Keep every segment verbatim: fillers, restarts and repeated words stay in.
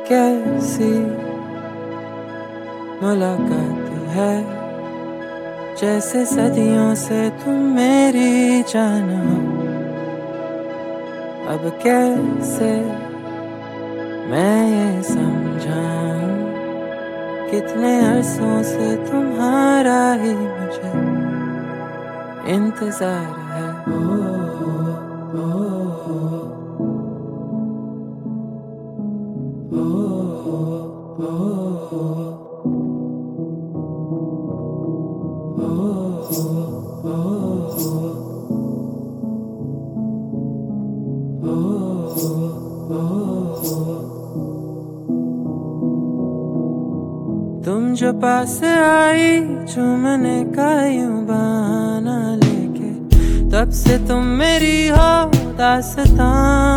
कैसी मुलाकात है, जैसे सदियों से तुम मेरी जान हो। अब कैसे मैं ये समझाऊं, कितने अरसों से तुम्हारा ही मुझे इंतजार है। ओ, ओ, ओ, तुम जो पास आई चूमने का यूं बहाना लेके, तब से तुम मेरी हो दास्तां।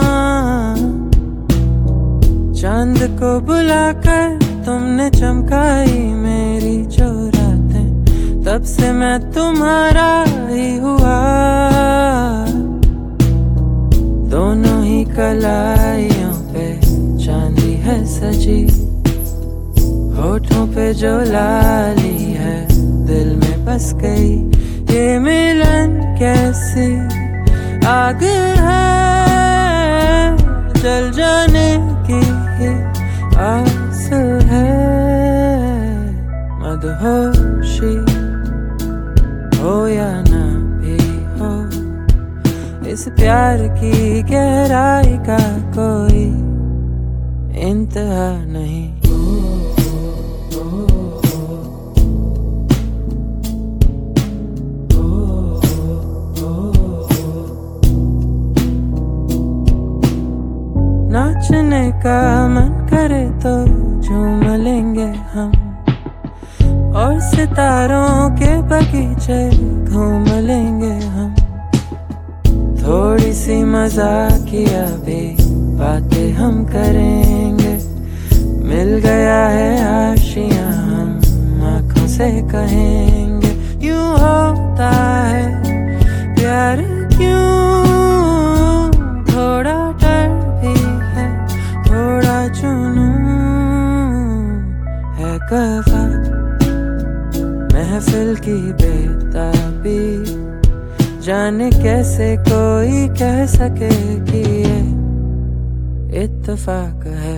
चांद को बुलाकर तुमने चमकाई मेरी जो रातें, तब से मैं तुम्हारा ही हुआ। दोनों ही कलाइयों पे चांदी है सजी, होठों पे जो लाली है दिल में बस गई। ये मिलन कैसी आग है, जल जाने की आस है। मदहोशी हो या ना भी हो, इस प्यार की गहराई का कोई इंतहा नहीं। नाचने का मन करे तो झूम लेंगे हम, और सितारों के बगीचे घूम लेंगे हम। थोड़ी सी मजाकिया भी बातें हम करेंगे, मिल गया है आशियां हम आँखों से कहेंगे। यूं होता है प्यार क्यों, थोड़ा डर भी है, थोड़ा जुनून है। गवा महफिल की बेताबी, जाने कैसे कोई कह सके कि ये इत्तेफाक है।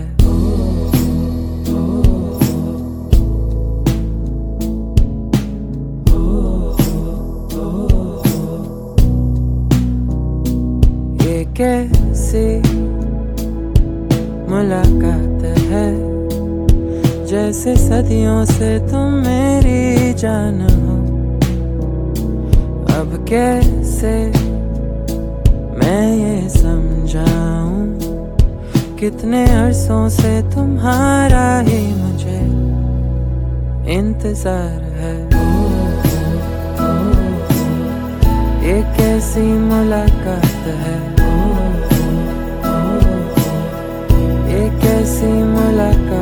ये कैसी मुलाकात है, जैसे सदियों से तुम मेरी जान हो। अब कैसे मैं ये समझाऊं, कितने अरसों से तुम्हारा ही मुझे इंतजार है। ये कैसी मुलाकात है, ये कैसी मुलाकात